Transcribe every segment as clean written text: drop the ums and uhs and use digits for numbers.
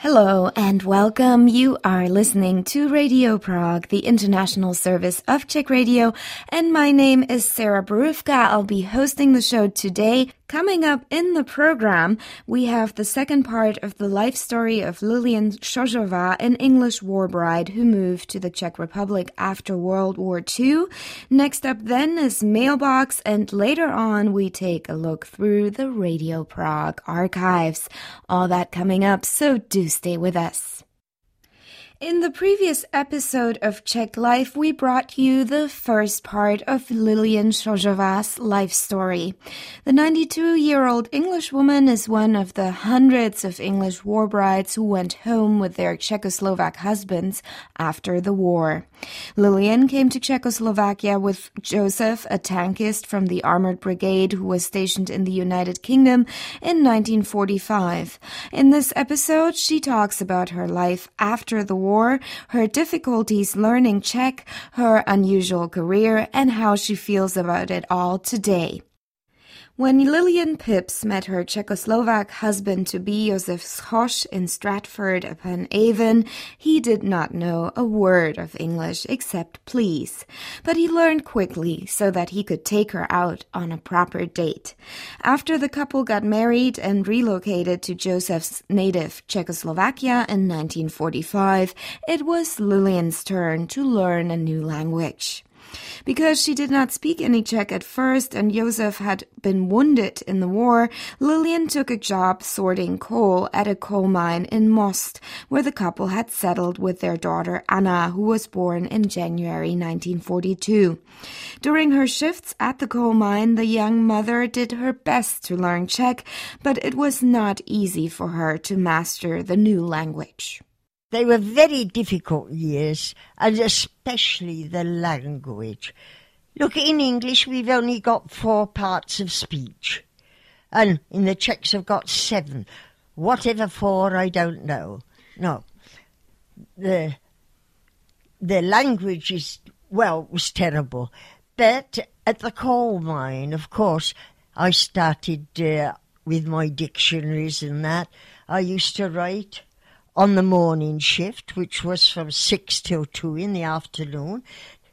Hello and welcome. You are listening to Radio Prague, the international service of Czech Radio, and my name is Sarah Boruvka. I'll be hosting the show today. Coming up in the program, we have the second part of the life story of Lilian Šožová, an English war bride who moved to the Czech Republic after World War II. Next up then is Mailbox, and later on we take a look through the Radio Prague archives. All that coming up, so do stay with us. In the previous episode of Czech Life, we brought you the first part of Lilian Šožová's life story. The 92-year-old Englishwoman is one of the hundreds of English war brides who went home with their Czechoslovak husbands after the war. Lilian came to Czechoslovakia with Joseph, a tankist from the Armored Brigade who was stationed in the United Kingdom in 1945. In this episode, she talks about her life after the war, her difficulties learning Czech, her unusual career, and how she feels about it all today. When Lilian Pips met her Czechoslovak husband-to-be Josef Schosch in Stratford-upon-Avon, he did not know a word of English except please. But he learned quickly so that he could take her out on a proper date. After the couple got married and relocated to Joseph's native Czechoslovakia in 1945, it was Lilian's turn to learn a new language. Because she did not speak any Czech at first and Josef had been wounded in the war, Lilian took a job sorting coal at a coal mine in Most, where the couple had settled with their daughter Anna, who was born in January 1942. During her shifts at the coal mine, the young mother did her best to learn Czech, but it was not easy for her to master the new language. They were very difficult years, and especially the language. Look, in English we've only got 4 parts of speech, and in the Czechs have got 7. Whatever for, I don't know. No, the language was terrible. But at the coal mine, of course, I started with my dictionaries and that. I used to write on the morning shift, which was from 6 till 2 in the afternoon,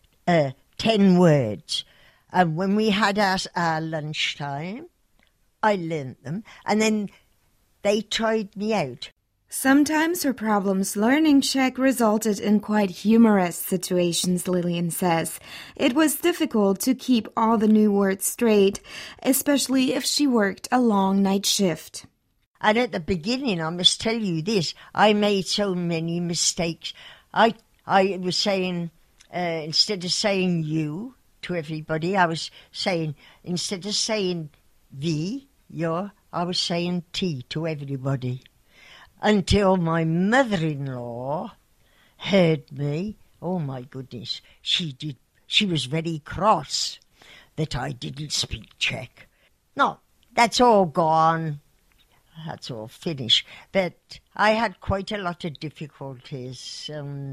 10 words. And when we had our lunchtime, I learnt them, and then they tried me out. Sometimes her problems learning Czech resulted in quite humorous situations, Lilian says. It was difficult to keep all the new words straight, especially if she worked a long night shift. And at the beginning, I must tell you this, I made so many mistakes. I was saying, instead of saying you to everybody, I was saying, instead of saying thee, your, I was saying tea to everybody. Until my mother-in-law heard me. Oh, my goodness, she was very cross that I didn't speak Czech. No, that's all gone. That's all finished. But I had quite a lot of difficulties.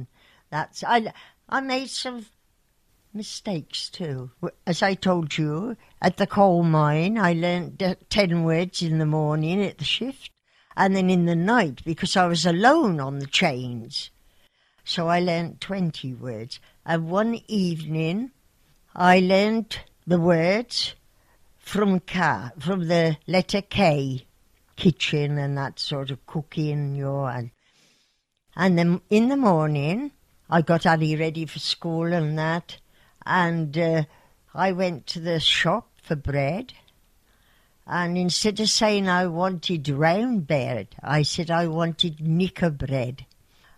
I made some mistakes too. As I told you, at the coal mine, I learnt 10 words in the morning at the shift, and then in the night, because I was alone on the chains. So I learnt 20 words. And one evening, I learnt the words from the letter K. Kitchen and that sort of cooking, and then in the morning I got Annie ready for school and that, and I went to the shop for bread, and instead of saying I wanted round bread, I said I wanted knicker bread.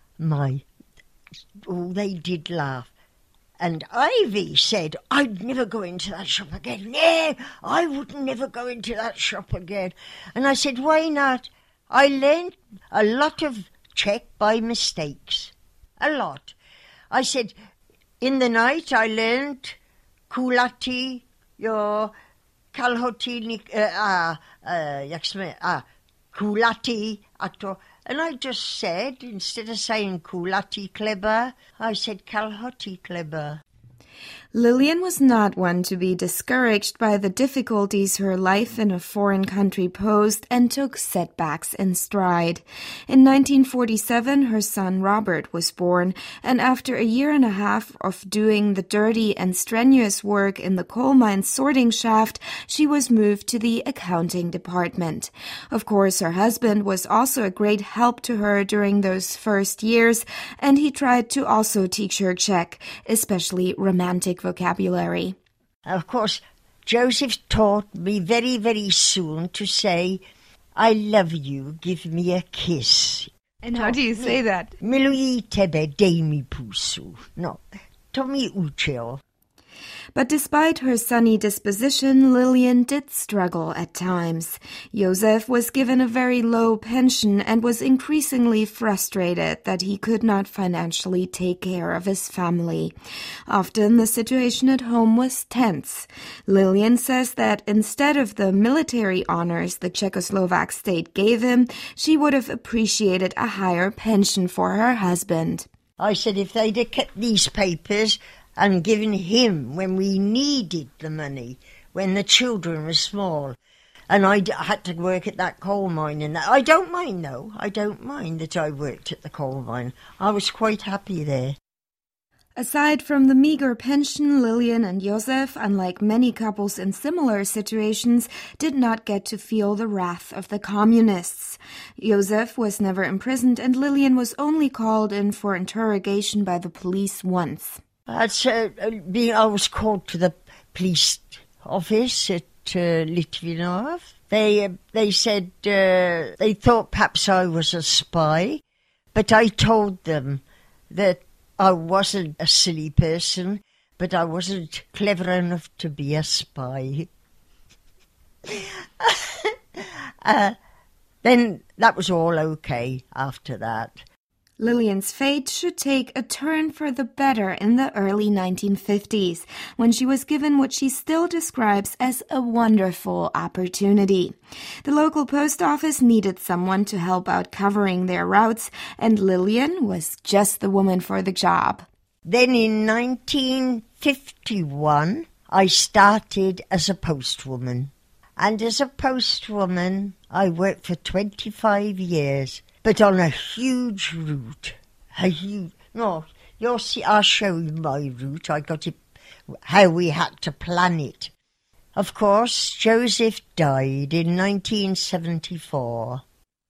They did laugh. And Ivy said, I'd never go into that shop again. No, I would never go into that shop again. And I said, why not? I learned a lot of Czech by mistakes. A lot. I said, in the night I learned kulati, your kalhoty, kulati, a to. And I just said, instead of saying kulati kleba, I said kalhoty kleba. Lillian was not one to be discouraged by the difficulties her life in a foreign country posed and took setbacks in stride. In 1947, her son Robert was born, and after a year and a half of doing the dirty and strenuous work in the coal mine sorting shaft, she was moved to the accounting department. Of course, her husband was also a great help to her during those first years, and he tried to also teach her Czech, especially romantic vocabulary. Of course, Joseph taught me very, very soon to say, I love you, give me a kiss. And how do you say that? Miluji tebe, dej mi pusu. No, to mi učil. But despite her sunny disposition, Lillian did struggle at times. Josef was given a very low pension and was increasingly frustrated that he could not financially take care of his family. Often the situation at home was tense. Lillian says that instead of the military honors the Czechoslovak state gave him, she would have appreciated a higher pension for her husband. I said if they'd have kept these papers and given him when we needed the money, when the children were small, and I had to work at that coal mine. And I don't mind, though. I don't mind that I worked at the coal mine. I was quite happy there. Aside from the meager pension, Lillian and Josef, unlike many couples in similar situations, did not get to feel the wrath of the communists. Josef was never imprisoned, and Lillian was only called in for interrogation by the police once. I was called to the police office at Litvinov. They said they thought perhaps I was a spy, but I told them that I wasn't a silly person, but I wasn't clever enough to be a spy. Then that was all okay after that. Lillian's fate should take a turn for the better in the early 1950s, when she was given what she still describes as a wonderful opportunity. The local post office needed someone to help out covering their routes, and Lillian was just the woman for the job. Then in 1951, I started as a postwoman. And as a postwoman, I worked for 25 years. But on a huge route, you'll see, I'll show you my route. I got it, how we had to plan it. Of course, Joseph died in 1974.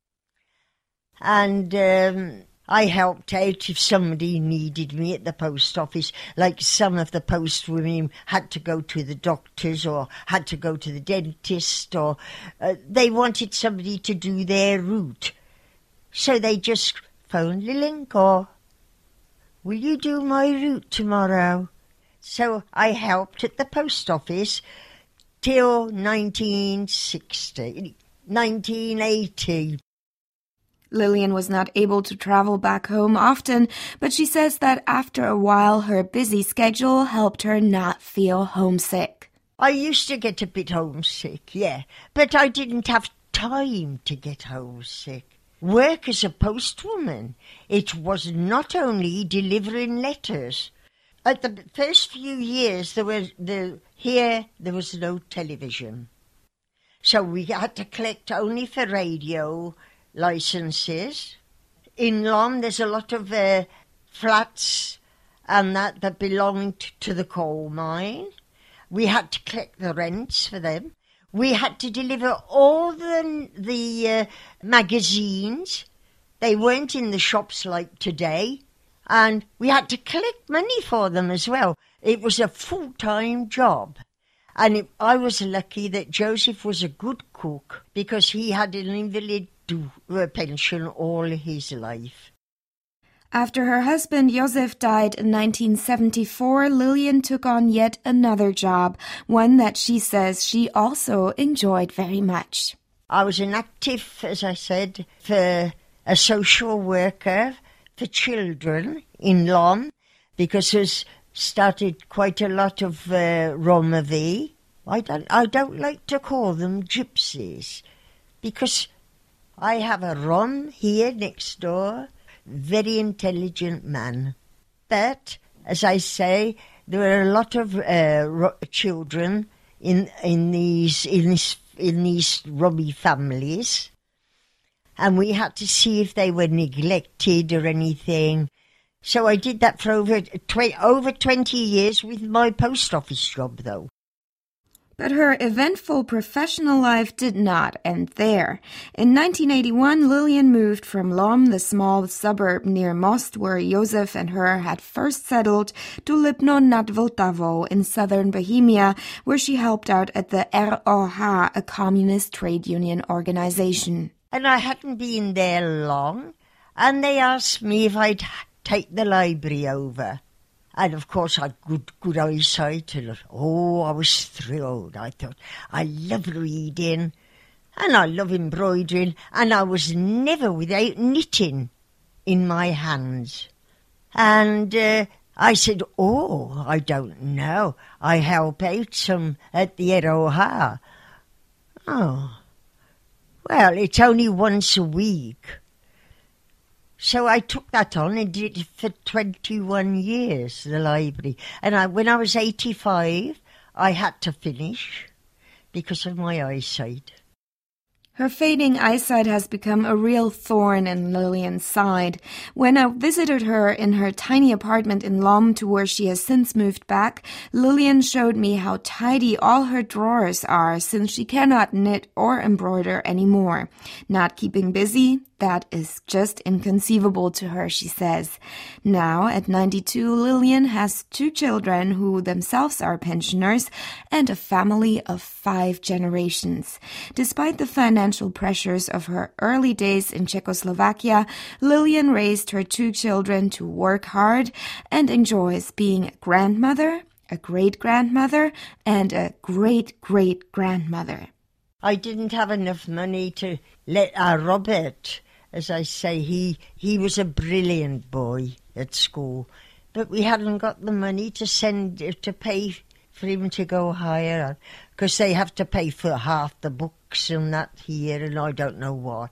And I helped out if somebody needed me at the post office, like some of the postwomen had to go to the doctors or had to go to the dentist, or they wanted somebody to do their route. So they just phoned Lilinko, will you do my route tomorrow? So I helped at the post office till 1980. Lillian was not able to travel back home often, but she says that after a while her busy schedule helped her not feel homesick. I used to get a bit homesick, yeah, but I didn't have time to get homesick. Work as a postwoman, it was not only delivering letters. At the first few years, there was no television. So we had to collect only for radio licenses. In Lom, there's a lot of flats and that belonged to the coal mine. We had to collect the rents for them. We had to deliver all the magazines. They weren't in the shops like today. And we had to collect money for them as well. It was a full-time job. And I was lucky that Joseph was a good cook because he had an invalid pension all his life. After her husband Josef died in 1974, Lillian took on yet another job, one that she says she also enjoyed very much. I was an active, as I said, for a social worker for children in Lom, because there's started quite a lot of Romavi. I don't like to call them gypsies, because I have a Rom here next door, very intelligent man. But, as I say, there were a lot of children in these Robbie families, and we had to see if they were neglected or anything. So I did that for over 20 years with my post office job, though. But her eventful professional life did not end there. In 1981, Lillian moved from Lom, the small suburb near Most, where Josef and her had first settled, to Lipno nad Vltavou in southern Bohemia, where she helped out at the ROH, a communist trade union organization. And I hadn't been there long, and they asked me if I'd take the library over. And of course I had good eyesight, and I was thrilled. I thought, I love reading, and I love embroidering, and I was never without knitting in my hands. And I said, I don't know. I help out some at the ROH. Oh, well, it's only once a week. So I took that on and did it for 21 years, the library. And when I was 85, I had to finish because of my eyesight. Her fading eyesight has become a real thorn in Lillian's side. When I visited her in her tiny apartment in Lom, to where she has since moved back, Lillian showed me how tidy all her drawers are, since she cannot knit or embroider anymore. Not keeping busy, that is just inconceivable to her, she says. Now, at 92, Lillian has 2 children who themselves are pensioners and a family of 5 generations. Despite the financial pressures of her early days in Czechoslovakia, Lillian raised her 2 children to work hard and enjoys being a grandmother, a great-grandmother, and a great-great-grandmother. I didn't have enough money to let Robert, as I say, he was a brilliant boy at school, but we hadn't got the money to pay for him to go higher, because they have to pay for half the books and that here, and I don't know what.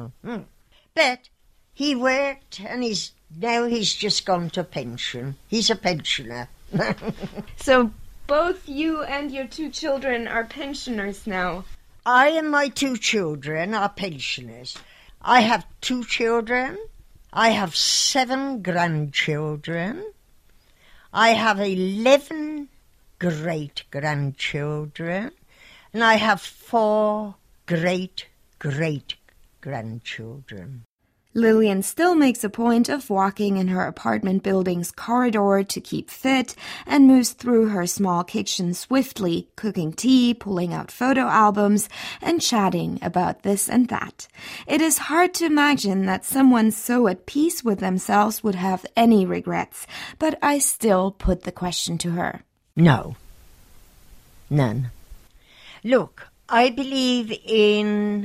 But he worked, and he's just gone to pension. He's a pensioner. So both you and your 2 children are pensioners now. I and my 2 children are pensioners. I have 2 children. I have 7 grandchildren. I have 11 great-grandchildren. And I have 4 great-great-grandchildren. Lillian still makes a point of walking in her apartment building's corridor to keep fit and moves through her small kitchen swiftly, cooking tea, pulling out photo albums, and chatting about this and that. It is hard to imagine that someone so at peace with themselves would have any regrets, but I still put the question to her. No. None. Look, I believe in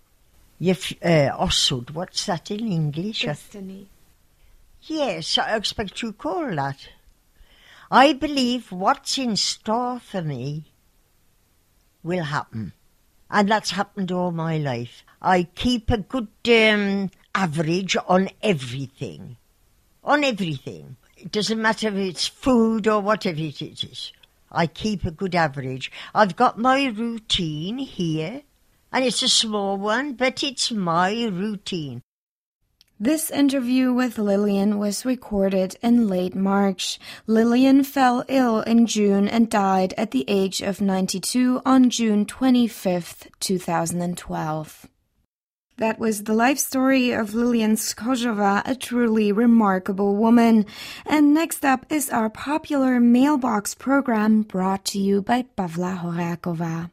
Osud, what's that in English? Destiny. Yes, I expect you call that. I believe what's in store for me will happen. And that's happened all my life. I keep a good average on everything. On everything. It doesn't matter if it's food or whatever it is. I keep a good average. I've got my routine here. And it's a small one, but it's my routine. This interview with Lillian was recorded in late March. Lillian fell ill in June and died at the age of 92 on June 25th, 2012. That was the life story of Lillian Skorzova, a truly remarkable woman. And next up is our popular mailbox program brought to you by Pavla Horáková.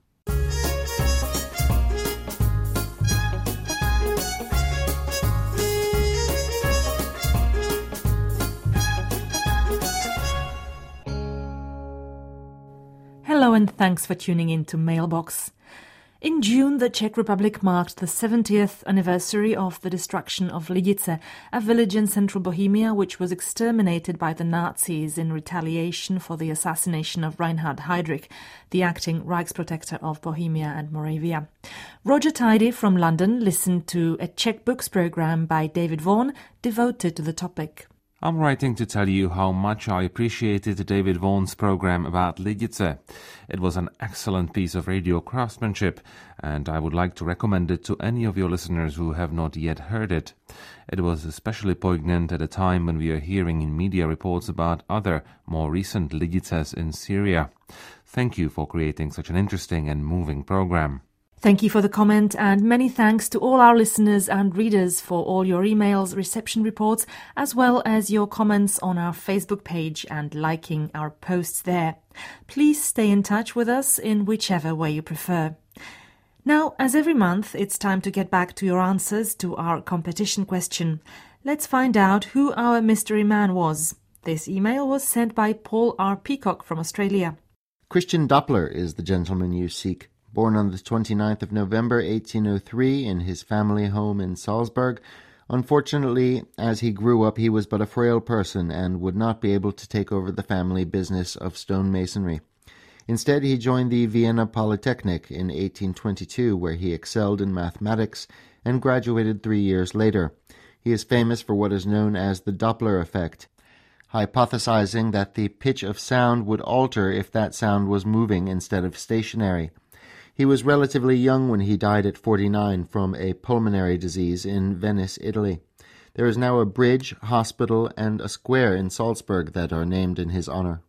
Hello and thanks for tuning in to Mailbox. In June, the Czech Republic marked the 70th anniversary of the destruction of Lidice, a village in central Bohemia which was exterminated by the Nazis in retaliation for the assassination of Reinhard Heydrich, the acting Reichsprotector of Bohemia and Moravia. Roger Tidy from London listened to a Czech Books programme by David Vaughan devoted to the topic. I'm writing to tell you how much I appreciated David Vaughan's program about Lidice. It was an excellent piece of radio craftsmanship, and I would like to recommend it to any of your listeners who have not yet heard it. It was especially poignant at a time when we are hearing in media reports about other, more recent Lidices in Syria. Thank you for creating such an interesting and moving program. Thank you for the comment, and many thanks to all our listeners and readers for all your emails, reception reports, as well as your comments on our Facebook page and liking our posts there. Please stay in touch with us in whichever way you prefer. Now, as every month, it's time to get back to your answers to our competition question. Let's find out who our mystery man was. This email was sent by Paul R. Peacock from Australia. Christian Doppler is the gentleman you seek. Born on the 29th of November 1803 in his family home in Salzburg, unfortunately, as he grew up, he was but a frail person and would not be able to take over the family business of stonemasonry. Instead, he joined the Vienna Polytechnic in 1822, where he excelled in mathematics and graduated 3 years later. He is famous for what is known as the Doppler effect, hypothesizing that the pitch of sound would alter if that sound was moving instead of stationary. He was relatively young when he died at 49 from a pulmonary disease in Venice, Italy. There is now a bridge, hospital, and a square in Salzburg that are named in his honor.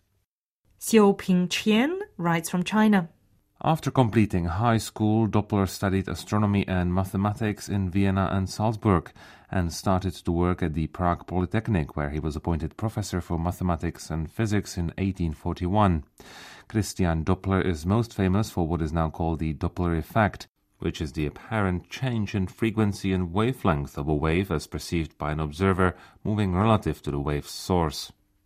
Xiaoping Qian writes from China. After completing high school, Doppler studied astronomy and mathematics in Vienna and Salzburg and started to work at the Prague Polytechnic, where he was appointed professor for mathematics and physics in 1841. Christian Doppler is most famous for what is now called the Doppler effect, which is the apparent change in frequency and wavelength of a wave as perceived by an observer moving relative to the wave's source.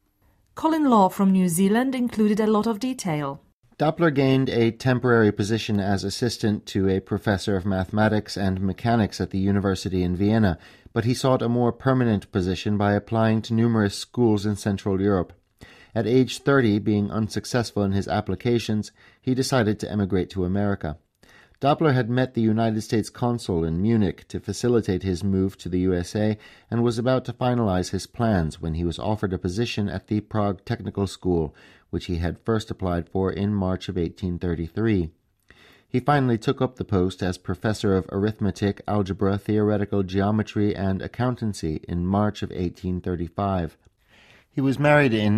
Colin Law from New Zealand included a lot of detail. Doppler gained a temporary position as assistant to a professor of mathematics and mechanics at the university in Vienna, but he sought a more permanent position by applying to numerous schools in Central Europe. At age 30, being unsuccessful in his applications, he decided to emigrate to America. Doppler had met the United States consul in Munich to facilitate his move to the USA and was about to finalize his plans when he was offered a position at the Prague Technical School, which he had first applied for in March of 1833. He finally took up the post as professor of arithmetic, algebra, theoretical geometry, and accountancy in March of 1835. He was married in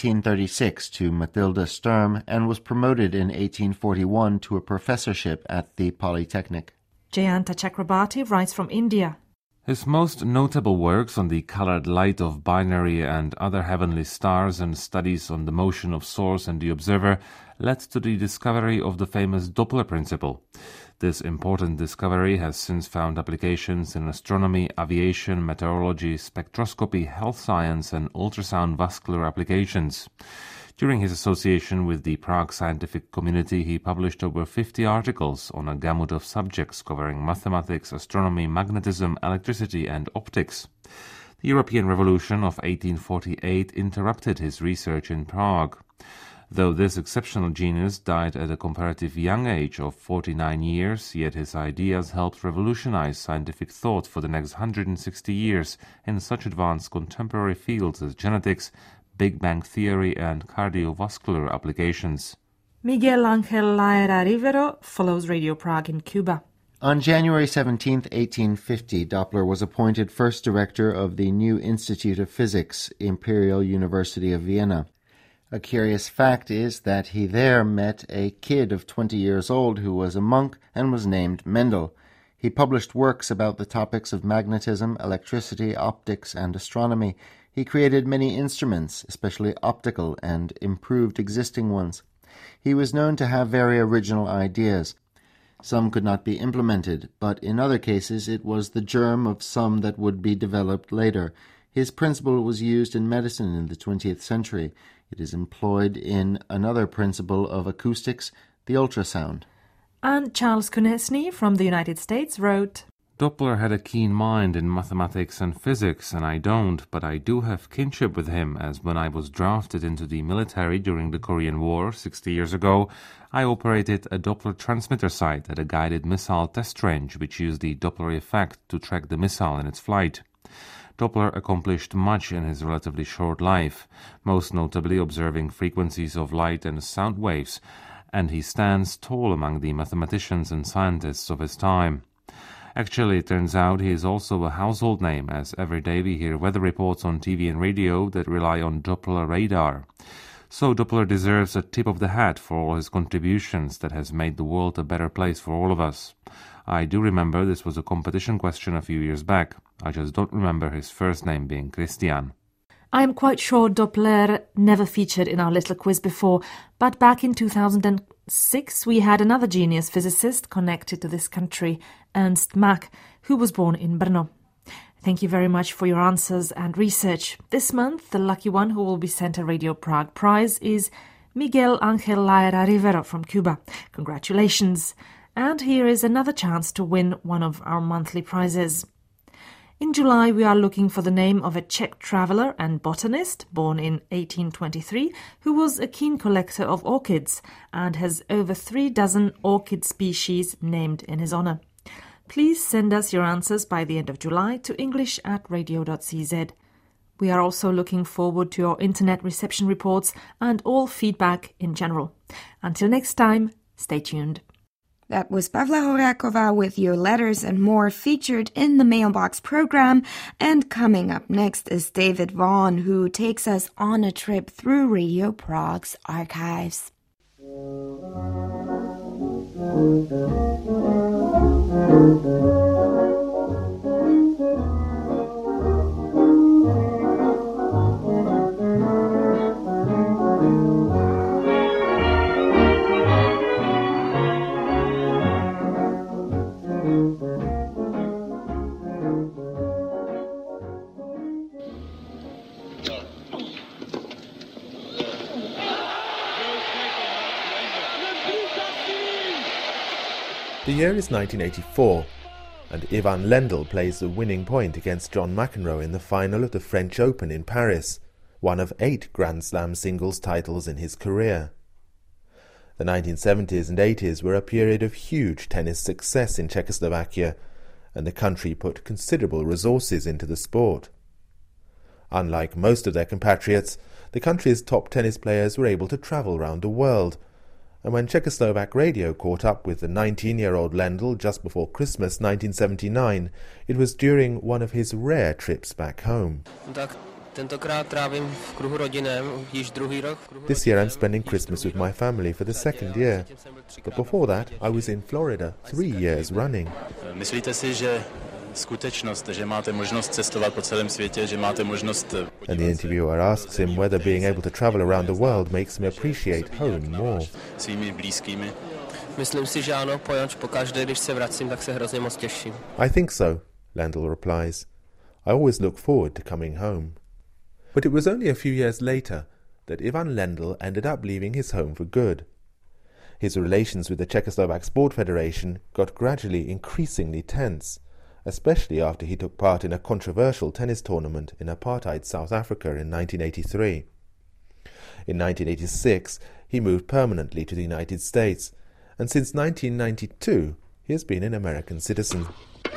1836 to Mathilda Sturm and was promoted in 1841 to a professorship at the Polytechnic. Jayanta Chakrabarti writes from India. His most notable works on the colored light of binary and other heavenly stars and studies on the motion of source and the observer led to the discovery of the famous Doppler principle. This important discovery has since found applications in astronomy, aviation, meteorology, spectroscopy, health science, and ultrasound vascular applications. During his association with the Prague scientific community, he published over 50 articles on a gamut of subjects covering mathematics, astronomy, magnetism, electricity, and optics. The European Revolution of 1848 interrupted his research in Prague. Though this exceptional genius died at a comparatively young age of 49 years, yet his ideas helped revolutionize scientific thought for the next 160 years in such advanced contemporary fields as genetics, Big Bang theory, and cardiovascular applications. Miguel Ángel Laera Rivero follows Radio Prague in Cuba. On January 17, 1850, Doppler was appointed first director of the new Institute of Physics, Imperial University of Vienna. A curious fact is that he there met a kid of 20 years old who was a monk and was named Mendel. He published works about the topics of magnetism, electricity, optics, and astronomy. He created many instruments, especially optical, and improved existing ones. He was known to have very original ideas. Some could not be implemented, but in other cases it was the germ of some that would be developed later. His principle was used in medicine in the 20th century. It is employed in another principle of acoustics, the ultrasound. And Charles Kunesny from the United States wrote, Doppler had a keen mind in mathematics and physics, and I don't, but I do have kinship with him, as when I was drafted into the military during the Korean War 60 years ago, I operated a Doppler transmitter site at a guided missile test range which used the Doppler effect to track the missile in its flight. Doppler accomplished much in his relatively short life, most notably observing frequencies of light and sound waves, and he stands tall among the mathematicians and scientists of his time. Actually, it turns out he is also a household name, as every day we hear weather reports on TV and radio that rely on Doppler radar. So Doppler deserves a tip of the hat for all his contributions that has made the world a better place for all of us. I do remember this was a competition question a few years back. I just don't remember his first name being Christian. I am quite sure Doppler never featured in our little quiz before, but back in 2006 we had another genius physicist connected to this country, Ernst Mach, who was born in Brno. Thank you very much for your answers and research. This month, the lucky one who will be sent a Radio Prague prize is Miguel Angel Laera Rivero from Cuba. Congratulations! And here is another chance to win one of our monthly prizes. In July, we are looking for the name of a Czech traveller and botanist born in 1823 who was a keen collector of orchids and has over 36 orchid species named in his honour. Please send us your answers by the end of July to english@radio.cz. We are also looking forward to your internet reception reports and all feedback in general. Until next time, stay tuned. That was Pavla Horakova with Your Letters and More featured in the Mailbox program. And coming up next is David Vaughan, who takes us on a trip through Radio Prague's archives. The year is 1984, and Ivan Lendl plays the winning point against John McEnroe in the final of the French Open in Paris, one of 8 Grand Slam singles titles in his career. The 1970s and 80s were a period of huge tennis success in Czechoslovakia, and the country put considerable resources into the sport. Unlike most of their compatriots, the country's top tennis players were able to travel around the world, and when Czechoslovak radio caught up with the 19-year-old Lendl just before Christmas 1979, it was during one of his rare trips back home. This year I'm spending Christmas with my family for the second year, but before that I was in Florida 3 years running. And the interviewer asks him whether being able to travel around the world makes him appreciate home more. I think so, Lendl replies. I always look forward to coming home. But it was only a few years later that Ivan Lendl ended up leaving his home for good. His relations with the Czechoslovak Sport Federation got gradually increasingly tense, especially after he took part in a controversial tennis tournament in apartheid South Africa in 1983. In 1986, he moved permanently to the United States, and since 1992, he has been an American citizen.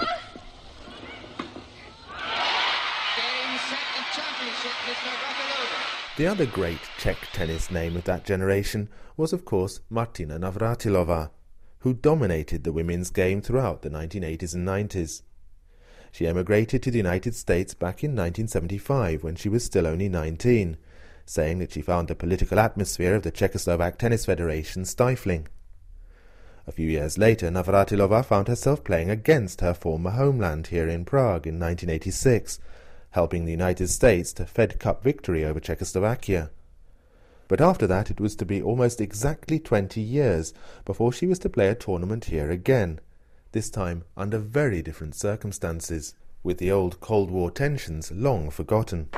The other great Czech tennis name of that generation was, of course, Martina Navratilova, who dominated the women's game throughout the 1980s and 90s. She emigrated to the United States back in 1975 when she was still only 19, saying that she found the political atmosphere of the Czechoslovak Tennis Federation stifling. A few years later, Navratilova found herself playing against her former homeland here in Prague in 1986, helping the United States to Fed Cup victory over Czechoslovakia. But after that it was to be almost exactly 20 years before she was to play a tournament here again, this time under very different circumstances, with the old Cold War tensions long forgotten.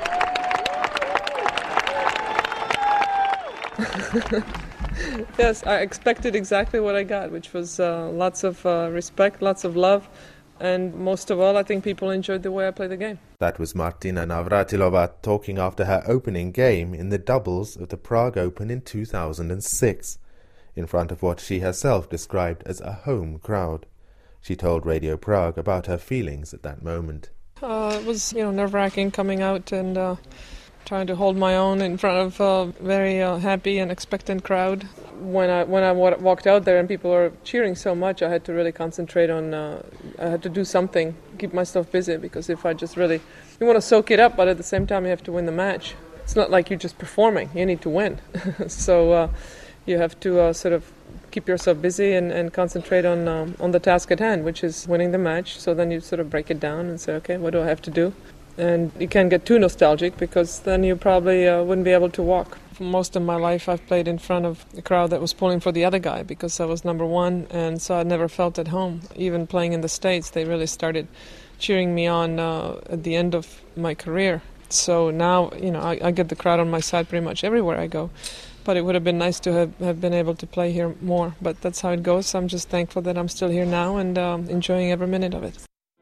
Yes, I expected exactly what I got, which was lots of respect, lots of love, and most of all, I think people enjoyed the way I played the game. That was Martina Navratilova talking after her opening game in the doubles of the Prague Open in 2006, in front of what she herself described as a home crowd. She told Radio Prague about her feelings at that moment. It was, nerve-wracking coming out and trying to hold my own in front of a very happy and expectant crowd. When I walked out there and people were cheering so much, I had to really concentrate on, I had to do something, keep myself busy, because if I just really, you want to soak it up, but at the same time you have to win the match. It's not like you're just performing, you need to win. So you have to sort of keep yourself busy and concentrate on the task at hand, which is winning the match. So then you sort of break it down and say, okay, what do I have to do? And you can't get too nostalgic, because then you probably wouldn't be able to walk. For most of my life I've played in front of a crowd that was pulling for the other guy, because I was number one, and so I never felt at home. Even playing in the States, they really started cheering me on at the end of my career. So now, I get the crowd on my side pretty much everywhere I go. But it would have been nice to have been able to play here more. But that's how it goes. I'm just thankful that I'm still here now and enjoying every minute of it.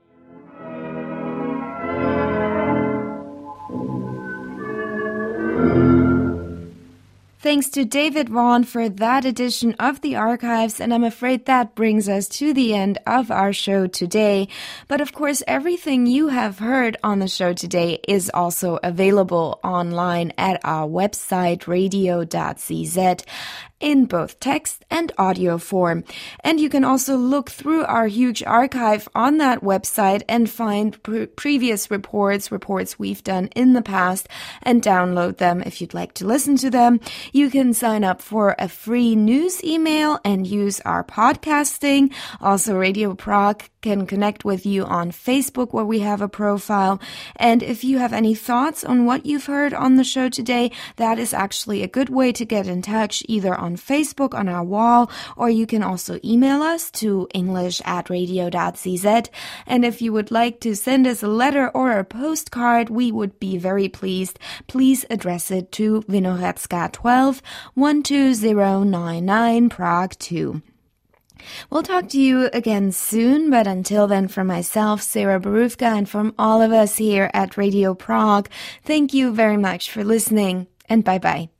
Thanks to David Vaughan for that edition of the archives, and I'm afraid that brings us to the end of our show today. But of course, everything you have heard on the show today is also available online at our website, radio.cz. in both text and audio form. And you can also look through our huge archive on that website and find previous reports we've done in the past, and download them if you'd like to listen to them. You can sign up for a free news email and use our podcasting. Also, Radio Prague can connect with you on Facebook, where we have a profile. And if you have any thoughts on what you've heard on the show today, that is actually a good way to get in touch, either on Facebook on our wall, or you can also email us to english@radio.cz. And if you would like to send us a letter or a postcard, we would be very pleased. Please address it to Vinohradská 12, 12099, Prague 2. We'll talk to you again soon, but until then, from myself, Sarah Borufka, and from all of us here at Radio Prague, thank you very much for listening, and bye-bye.